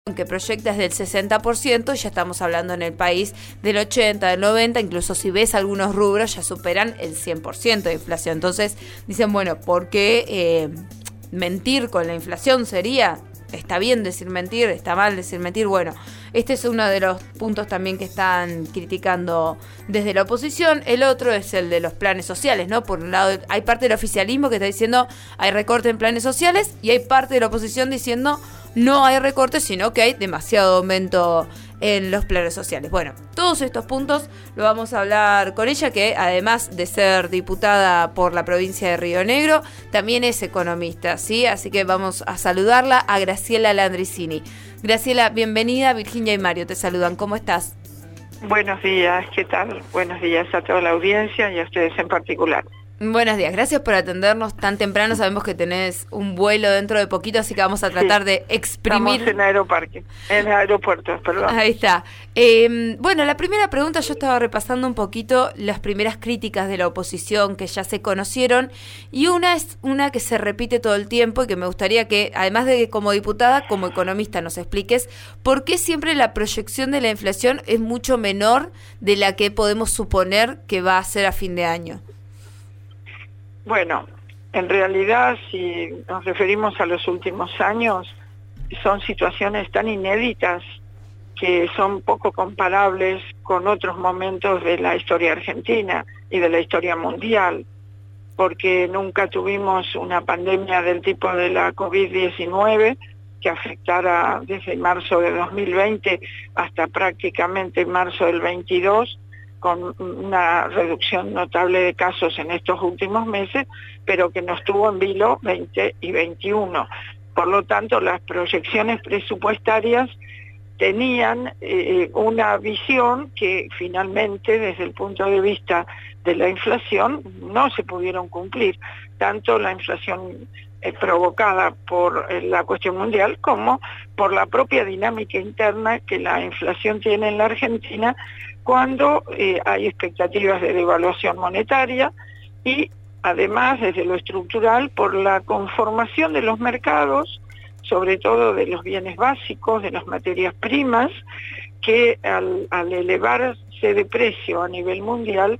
que proyecta es del 60%, ya estamos hablando en el país del 80, del 90, incluso si ves algunos rubros ya superan el 100% de inflación. Entonces dicen, bueno, ¿por qué mentir con la inflación sería? Está bien decir mentir, está mal decir mentir. Bueno, este es uno de los puntos también que están criticando desde la oposición. El otro es el de los planes sociales, ¿no? Por un lado hay parte del oficialismo que está diciendo hay recorte en planes sociales y hay parte de la oposición diciendo no hay recortes, sino que hay demasiado aumento en los planes sociales. Bueno, todos estos puntos lo vamos a hablar con ella, que además de ser diputada por la provincia de Río Negro, también es economista, ¿sí? Así que vamos a saludarla, a Graciela Landricini. Graciela, bienvenida. Virginia y Mario te saludan. ¿Cómo estás? Buenos días, ¿qué tal? Buenos días a toda la audiencia y a ustedes en particular. Buenos días, gracias por atendernos tan temprano. Sabemos que tenés un vuelo dentro de poquito, así que vamos a tratar de exprimir. Estamos en aeropuerto, perdón. Ahí está. Bueno, la primera pregunta, yo estaba repasando un poquito las primeras críticas de la oposición que ya se conocieron, y una es una que se repite todo el tiempo y que me gustaría que, además de que como diputada, como economista nos expliques, ¿por qué siempre la proyección de la inflación es mucho menor de la que podemos suponer que va a ser a fin de año? Bueno, en realidad, si nos referimos a los últimos años, son situaciones tan inéditas que son poco comparables con otros momentos de la historia argentina y de la historia mundial, porque nunca tuvimos una pandemia del tipo de la COVID-19 que afectara desde marzo de 2020 hasta prácticamente marzo del 22, con una reducción notable de casos en estos últimos meses, pero que nos tuvo en vilo 20 y 21. Por lo tanto, las proyecciones presupuestarias tenían una visión que finalmente, desde el punto de vista de la inflación, no se pudieron cumplir. Tanto la inflación provocada por la cuestión mundial como por la propia dinámica interna que la inflación tiene en la Argentina cuando hay expectativas de devaluación monetaria y además desde lo estructural por la conformación de los mercados, sobre todo de los bienes básicos, de las materias primas, que al elevarse de precio a nivel mundial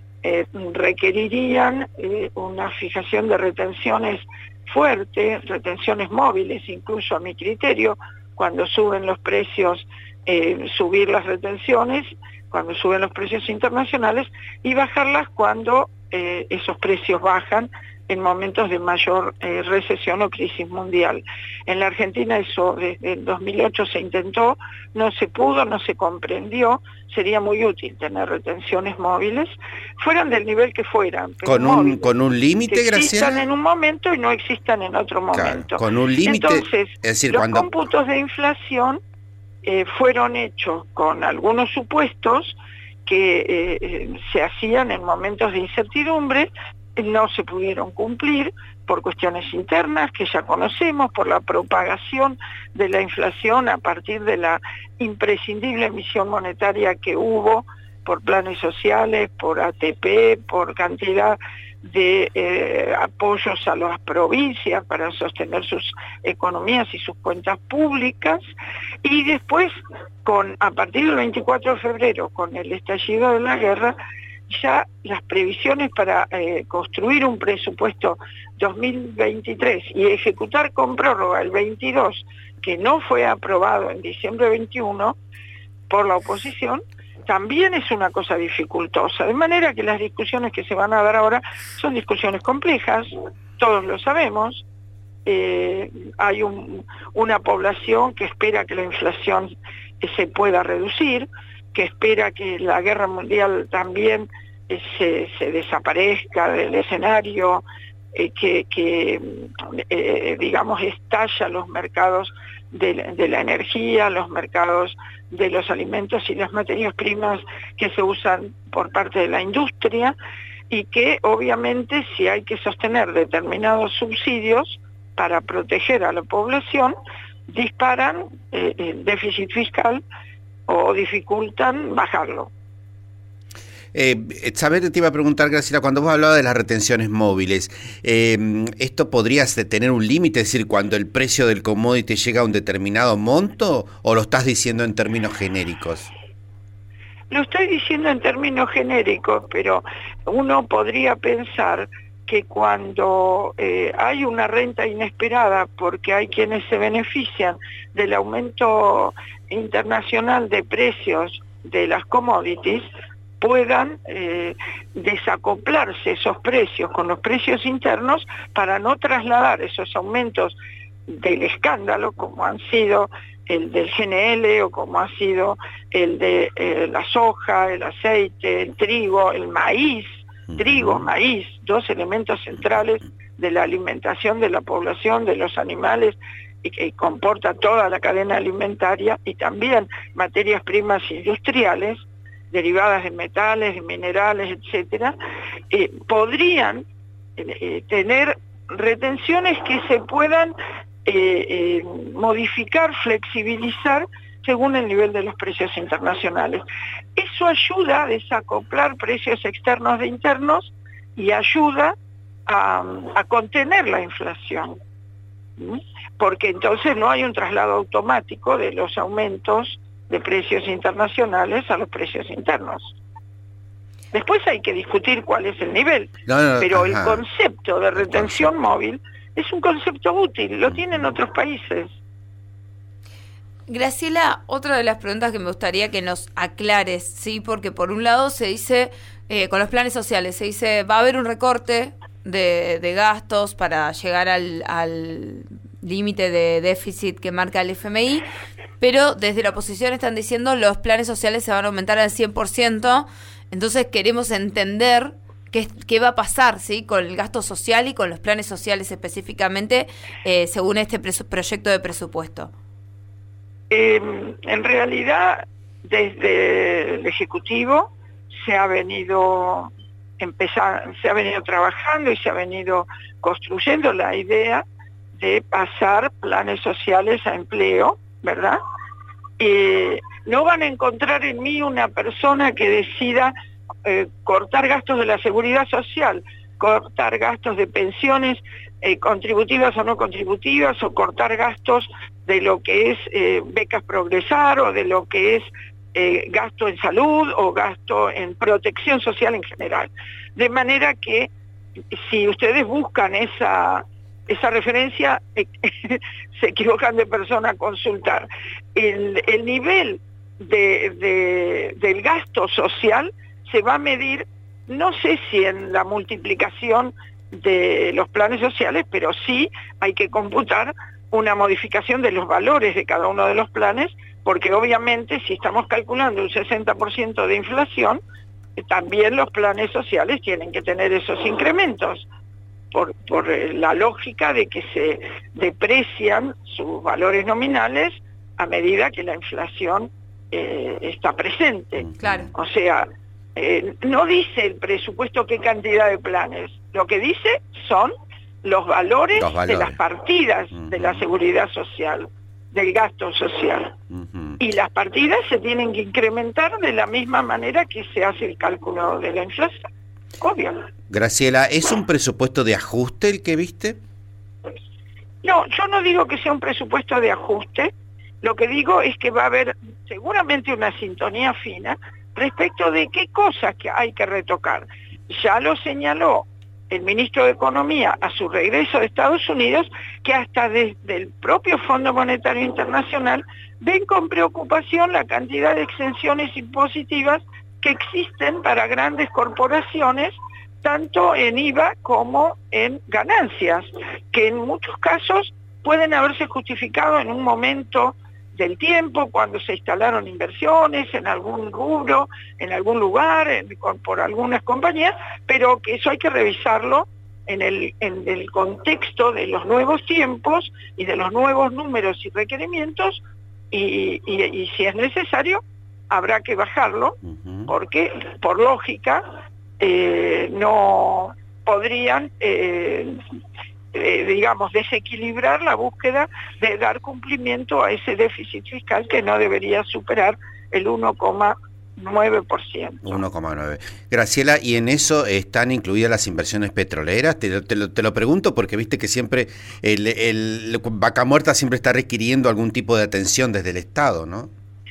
requerirían una fijación de retenciones fuerte, retenciones móviles, incluso a mi criterio, cuando suben los precios, subir las retenciones, cuando suben los precios internacionales, y bajarlas cuando esos precios bajan en momentos de mayor recesión o crisis mundial. En la Argentina eso desde el 2008 se intentó, no se pudo, no se comprendió. Sería muy útil tener retenciones móviles, fueran del nivel que fueran. Pero con un límite, Graciela. Existan en un momento y no existan en otro momento. Claro, con un límite. Entonces, es decir, los cómputos de inflación fueron hechos con algunos supuestos que se hacían en momentos de incertidumbre, no se pudieron cumplir por cuestiones internas que ya conocemos, por la propagación de la inflación a partir de la imprescindible emisión monetaria que hubo por planes sociales, por ATP, por cantidad de apoyos a las provincias para sostener sus economías y sus cuentas públicas, y después, a partir del 24 de febrero, con el estallido de la guerra, ya las previsiones para construir un presupuesto 2023 y ejecutar con prórroga el 22, que no fue aprobado en diciembre 21 por la oposición, también es una cosa dificultosa. De manera que las discusiones que se van a dar ahora son discusiones complejas, todos lo sabemos. Hay una población que espera que la inflación se pueda reducir, que espera que la guerra mundial también se desaparezca del escenario, digamos, estalla los mercados de la energía, los mercados de los alimentos y las materias primas que se usan por parte de la industria, y que obviamente si hay que sostener determinados subsidios para proteger a la población, disparan el déficit fiscal o dificultan bajarlo. Saber, te iba a preguntar, Graciela, cuando vos hablabas de las retenciones móviles, ¿esto podría tener un límite? Es decir, cuando el precio del commodity llega a un determinado monto, ¿o lo estás diciendo en términos genéricos? Lo estoy diciendo en términos genéricos, pero uno podría pensar que cuando hay una renta inesperada, porque hay quienes se benefician del aumento internacional de precios de las commodities, puedan desacoplarse esos precios con los precios internos para no trasladar esos aumentos del escándalo, como han sido el del GNL o como ha sido el de la soja, el aceite, el trigo, el maíz, trigo, maíz, dos elementos centrales de la alimentación de la población, de los animales, y que comporta toda la cadena alimentaria, y también materias primas industriales, derivadas de metales, de minerales, etcétera, podrían tener retenciones que se puedan modificar, flexibilizar según el nivel de los precios internacionales. Eso ayuda a desacoplar precios externos de internos y ayuda a contener la inflación, porque entonces no hay un traslado automático de los aumentos de precios internacionales a los precios internos. Después hay que discutir cuál es el nivel, pero el concepto de retención móvil es un concepto útil, lo tienen otros países. Graciela, otra de las preguntas que me gustaría que nos aclares, ¿sí? Porque por un lado se dice, con los planes sociales, se dice va a haber un recorte de gastos para llegar al límite de déficit que marca el FMI, pero desde la oposición están diciendo los planes sociales se van a aumentar al 100%, entonces queremos entender qué va a pasar, ¿sí? Con el gasto social y con los planes sociales específicamente, según este proyecto de presupuesto. En realidad, desde el Ejecutivo se ha venido trabajando y se ha venido construyendo la idea de pasar planes sociales a empleo, ¿verdad? No van a encontrar en mí una persona que decida cortar gastos de la seguridad social, cortar gastos de pensiones contributivas o no contributivas, o cortar gastos de lo que es becas Progresar, o de lo que es gasto en salud o gasto en protección social en general. De manera que si ustedes buscan esa referencia, se equivocan de persona a consultar. El nivel del gasto social se va a medir, no sé si en la multiplicación de los planes sociales, pero sí hay que computar una modificación de los valores de cada uno de los planes, porque obviamente si estamos calculando un 60% de inflación, también los planes sociales tienen que tener esos incrementos, por la lógica de que se deprecian sus valores nominales a medida que la inflación está presente. Claro. O sea, no dice el presupuesto qué cantidad de planes, lo que dice son los valores de las partidas de la seguridad social, del gasto social. Y las partidas se tienen que incrementar de la misma manera que se hace el cálculo de la inflación. Obvio. Graciela, ¿es un presupuesto de ajuste el que viste? No, yo no digo que sea un presupuesto de ajuste, lo que digo es que va a haber seguramente una sintonía fina respecto de qué cosas que hay que retocar. Ya lo señaló el ministro de Economía a su regreso de Estados Unidos, que hasta desde el propio Fondo Monetario Internacional ven con preocupación la cantidad de exenciones impositivas que existen para grandes corporaciones, tanto en IVA como en ganancias, que en muchos casos pueden haberse justificado en un momento del tiempo, cuando se instalaron inversiones en algún rubro, en algún lugar, por algunas compañías, pero que eso hay que revisarlo en el contexto de los nuevos tiempos y de los nuevos números y requerimientos, y si es necesario, habrá que bajarlo, porque por lógica no podrían digamos, desequilibrar la búsqueda de dar cumplimiento a ese déficit fiscal que no debería superar el 1,5% 1,9%. 1,9. Graciela, ¿y en eso están incluidas las inversiones petroleras? Te lo pregunto porque viste que siempre el Vaca Muerta siempre está requiriendo algún tipo de atención desde el Estado, ¿no?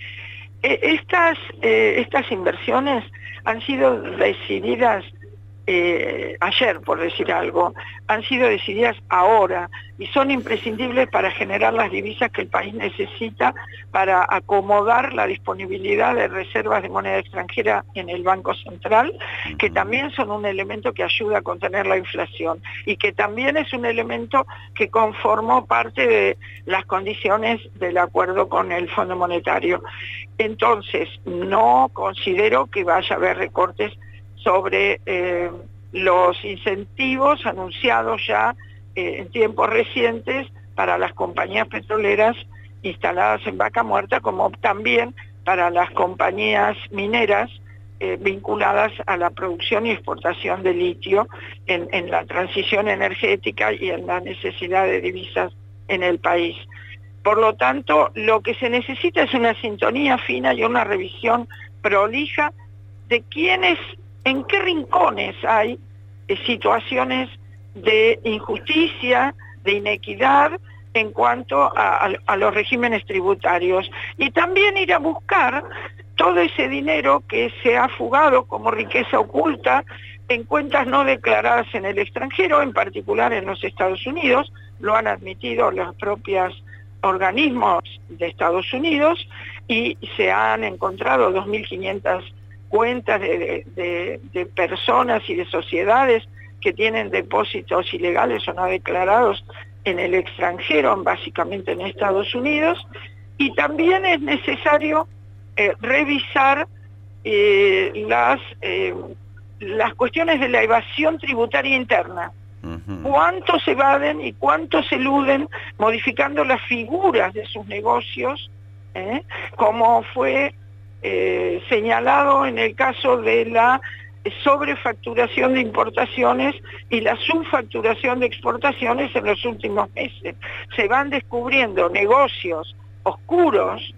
Estas inversiones han sido decididas ayer, por decir algo, han sido decididas ahora y son imprescindibles para generar las divisas que el país necesita para acomodar la disponibilidad de reservas de moneda extranjera en el Banco Central, que también son un elemento que ayuda a contener la inflación y que también es un elemento que conformó parte de las condiciones del acuerdo con el Fondo Monetario. Entonces, no considero que vaya a haber recortes sobre los incentivos anunciados ya en tiempos recientes para las compañías petroleras instaladas en Vaca Muerta, como también para las compañías mineras vinculadas a la producción y exportación de litio en la transición energética y en la necesidad de divisas en el país. Por lo tanto, lo que se necesita es una sintonía fina y una revisión prolija de quiénes, en qué rincones hay situaciones de injusticia, de inequidad en cuanto a los regímenes tributarios. Y también ir a buscar todo ese dinero que se ha fugado como riqueza oculta en cuentas no declaradas en el extranjero, en particular en los Estados Unidos, lo han admitido los propios organismos de Estados Unidos, y se han encontrado 2.500 cuentas de personas y de sociedades que tienen depósitos ilegales o no declarados en el extranjero, básicamente en Estados Unidos, y también es necesario revisar las cuestiones de la evasión tributaria interna. ¿Cuánto se evaden y cuánto se eluden modificando las figuras de sus negocios, como fue señalado en el caso de la sobrefacturación de importaciones y la subfacturación de exportaciones en los últimos meses? Se van descubriendo negocios oscuros,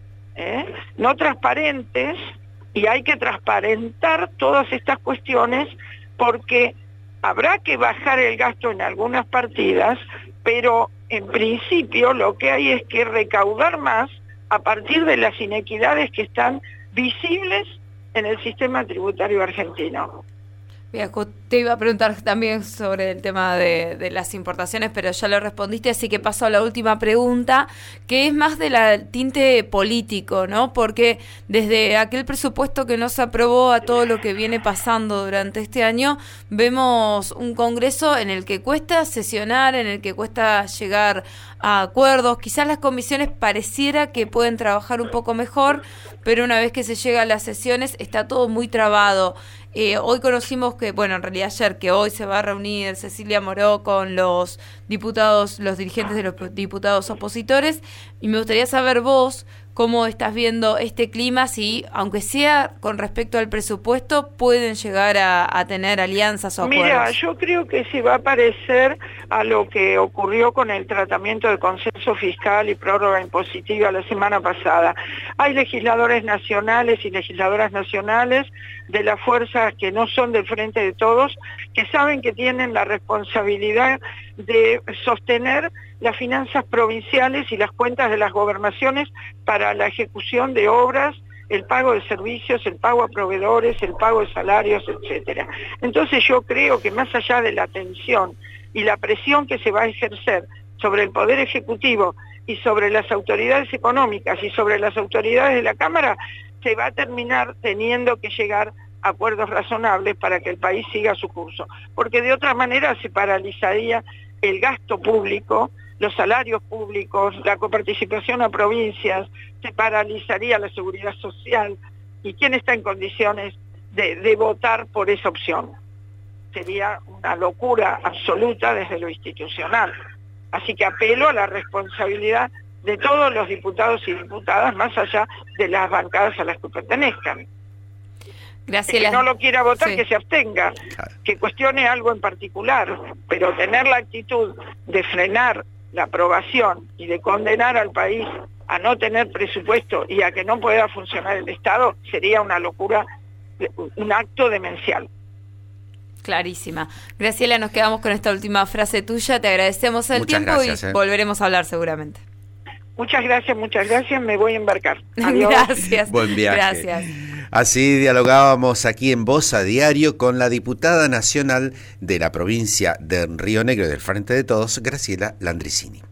no transparentes, y hay que transparentar todas estas cuestiones porque habrá que bajar el gasto en algunas partidas, pero en principio lo que hay es que recaudar más a partir de las inequidades que están visibles en el sistema tributario argentino. Bien, te iba a preguntar también sobre el tema de las importaciones, pero ya lo respondiste, así que paso a la última pregunta, que es más del tinte político, ¿no? Porque desde aquel presupuesto que no se aprobó a todo lo que viene pasando durante este año, vemos un Congreso en el que cuesta sesionar, en el que cuesta llegar a acuerdos. Quizás las comisiones pareciera que pueden trabajar un poco mejor, pero una vez que se llega a las sesiones está todo muy trabado. Hoy conocimos que, bueno, en realidad ayer, que hoy se va a reunir Cecilia Moró con los diputados, los dirigentes de los diputados opositores, y me gustaría saber vos cómo estás viendo este clima, si, aunque sea con respecto al presupuesto, pueden llegar a tener alianzas o acuerdos. Mira, yo creo que se va a parecer a lo que ocurrió con el tratamiento del consenso fiscal y prórroga impositiva la semana pasada. Hay legisladores nacionales y legisladoras nacionales de las fuerzas que no son del Frente de Todos, que saben que tienen la responsabilidad de sostener las finanzas provinciales y las cuentas de las gobernaciones para la ejecución de obras, el pago de servicios, el pago a proveedores, el pago de salarios, etcétera. Entonces yo creo que más allá de la tensión y la presión que se va a ejercer sobre el Poder Ejecutivo y sobre las autoridades económicas y sobre las autoridades de la Cámara, se va a terminar teniendo que llegar a acuerdos razonables para que el país siga su curso, porque de otra manera se paralizaría el gasto público, los salarios públicos, la coparticipación a provincias, se paralizaría la seguridad social, y quién está en condiciones de votar por esa opción. Sería una locura absoluta desde lo institucional. Así que apelo a la responsabilidad de todos los diputados y diputadas, más allá de las bancadas a las que pertenezcan. Gracias. Que no lo quiera votar, sí, que se abstenga, que cuestione algo en particular, pero tener la actitud de frenar la aprobación y de condenar al país a no tener presupuesto y a que no pueda funcionar el Estado, sería una locura, un acto demencial. Clarísima. Graciela, nos quedamos con esta última frase tuya, te agradecemos el Muchas tiempo gracias, y volveremos a hablar seguramente. Muchas gracias, me voy a embarcar. Adiós. Gracias. Buen viaje. Gracias. Así dialogábamos aquí en Voz a Diario con la diputada nacional de la provincia de Río Negro del Frente de Todos, Graciela Landricini.